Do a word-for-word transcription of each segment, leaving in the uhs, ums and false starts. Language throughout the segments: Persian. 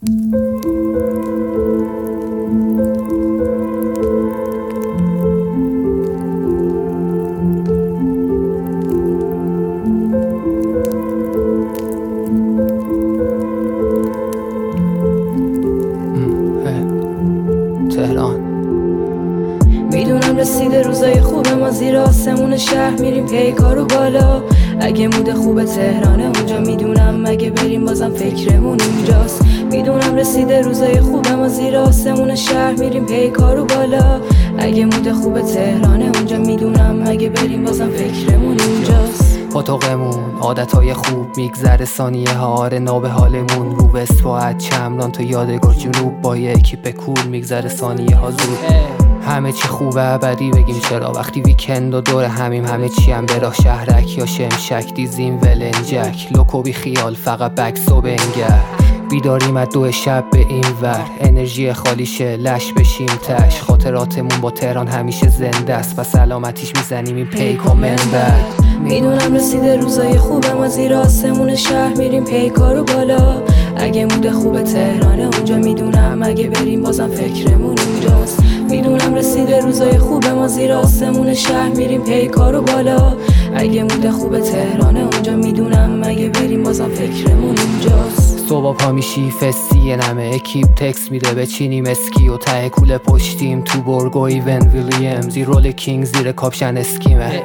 میدونم رسیده روزای خوب ما زیر آسمون شهر میریم پیکارو بالا. اگه مود خوب تهرانه اونجا میدونم اگه بریم بازم فکرمون اونجاست. میدونم رسیده روزای خوب ما زیر آسمون شهر میریم پیکارو بالا. اگه مود خوب تهرانه اونجا میدونم اگه بریم بازم فکرمون اونجاست. پاتوقمون عادتهای خوب میگذره ثانیه ها آره ناب حالمون رو به اسفاعت چمران تا یادگار جنوب با یه اکیپ کول میگذره ثانیه ها زود. همه چی خوبه ابدی بگیم چرا وقتی ویکند و دور همیم همه چی هم براه شهرک یا شمشک دیزیم ولنجک لوکو بی خیال فقط بکس و بنگر بیداریم از دو شب به این ور انرژی خالیشه لش بشیم تش خاطراتمون با تهران همیشه زنده است و سلامتیش میزنیم این پیک و منبر. میدونم رسیده روزای خوب ما زیر آسمون شهر میریم پیکارو بالا. اگه مود خوب تهرانه اونجا میدونم اگه بریم بازم فکرمون اونجاست. میدونم رسیده روزای خوب ما زیر آسمون شهر میریم پیکارو بالا. اگه مود خوب تهرانه اونجا میدونم اگه بریم بازم فکرمون اونجاست. صبح پا میشی فستی نمه اکیپ تکس میده بچینیم اسکی و ته کوله پشتیم تو برگو ایون ویلیامز رول کینگ زیر کاپشن اسکیمه.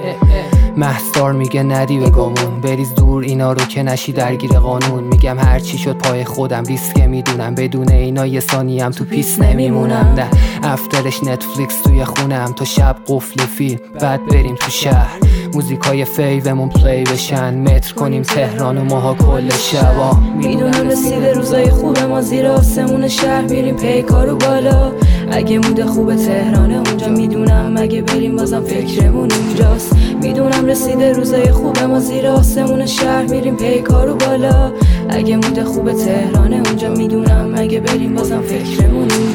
مهستار میگه ندی بگامون بریز دور اینا رو که نشی درگیر قانون. میگم هرچی شد پای خودم ریسکه میدونم بدون اینا یه ثانیه هم تو پیس نمیمونم. نه افترش نتفلیکس توی خونم تا شب قفل فیلم بعد بریم تو شهر موزیکای فیومون پلی بشن متر کنیم تهران و ماها کل شبا. میدونم رسیده روزای خوب ما زیر آسمون شهر میریم پیکارو بالا. اگه مود خوب تهرانه اونجا میدونم اگه بریم بازم فکرمون اونجاست. میدونم رسیده روزای خوب ما زیر آسمون شهر میریم پیکارو بالا. اگه مود خوب تهرانه اونجا میدونم اگه بریم بازم فکرمون